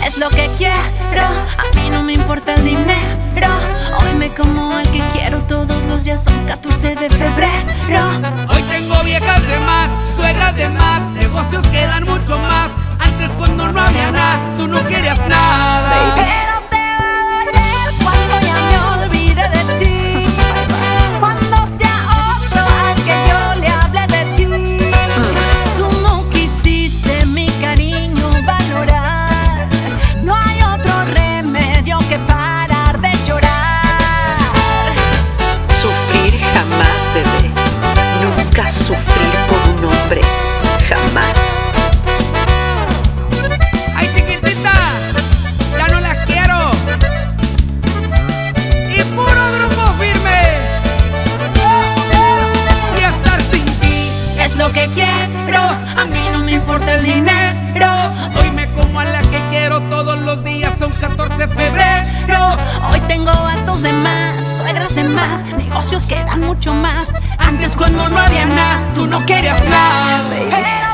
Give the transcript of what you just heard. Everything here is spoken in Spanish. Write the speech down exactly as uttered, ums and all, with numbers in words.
es lo que quiero. A mí no me importa el dinero. Hoy me como el que quiero todos los días. Son catorce de febrero. Hoy tengo viejas de más, suegras de más, negocios que dan mucho más. Antes cuando no había nada, tú no querías nada. Pero te vayas cuando ya me olvide de ti, cuando sea otro al que yo le hable de ti. Tú no quisiste mi cariño valorar. No hay otro remedio que parar de llorar. Sufrir jamás, bebé. Nunca sufrir por un hombre. Jamás. Ay, chiquitita, ya no las quiero. Y puro grupo firme. Y estar sin ti Es lo que quiero, a mí no me importa el dinero. Hoy me como a la que quiero todos los días. Son catorce de febrero. Hoy tengo vatos de más, suegras de más, negocios que dan mucho más. Antes cuando no había nada, tú no querías nada. Pero